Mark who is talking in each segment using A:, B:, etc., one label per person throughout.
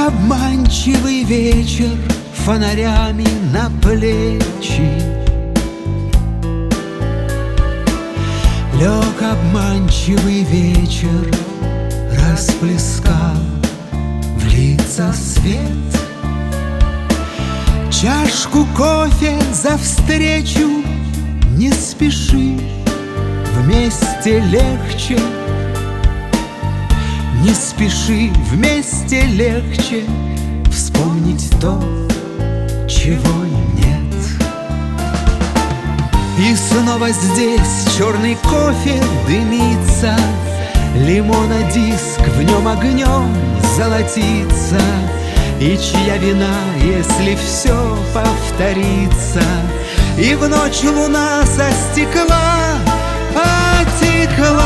A: обманчивый вечер фонарями на плечи. Лег обманчивый вечер, расплескал в лица свет. Чашку кофе за встречу, не спеши, вместе легче. Не спеши, вместе легче вспомнить то, чего нет. И снова здесь черный кофе дымится, лимонодиск в нем огнем золотится. И чья вина, если все повторится, и в ночь луна со стекла потекла.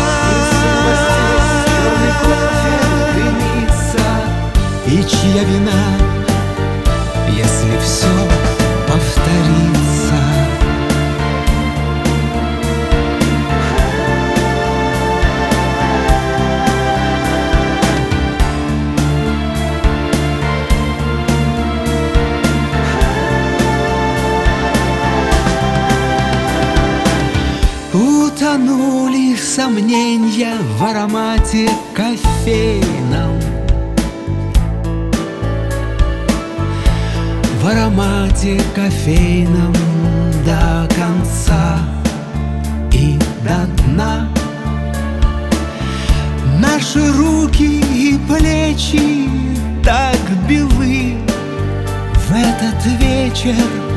A: И чья вина, если все повторится? Утонули сомнения в аромате кофейном, в аромате кофейном до конца и до дна. Наши руки и плечи так белы в этот вечер,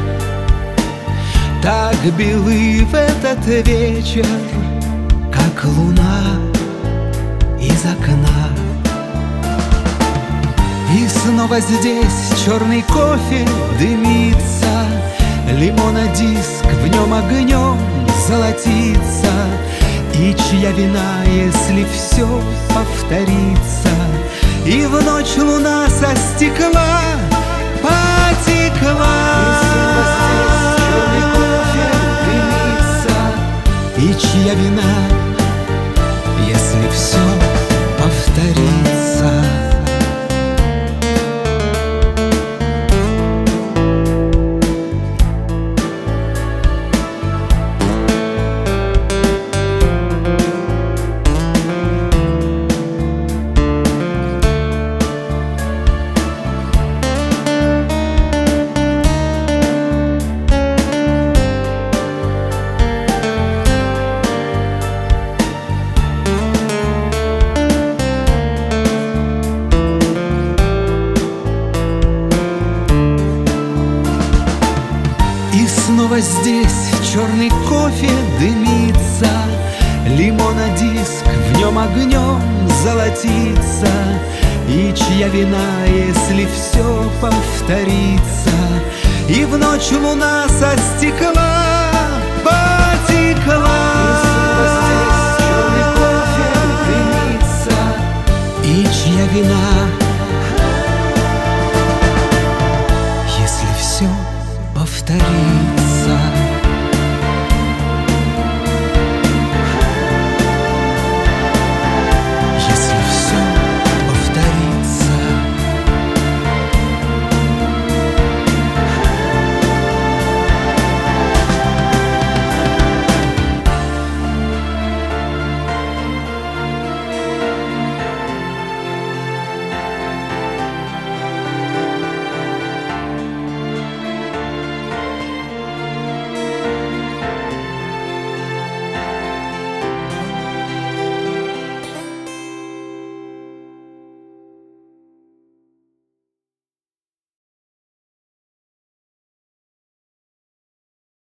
A: так белы в этот вечер, как луна из окна. И снова здесь черный кофе дымится, лимонодиск в нем огнем золотится. И чья вина, если все повторится, и в ночь луна со стекла потекла. И чья вина, если все повторится? Снова здесь черный кофе дымится, лимонодиск в нем огнем золотится. И чья вина, если все повторится, и в ночь луна со стекла потекла.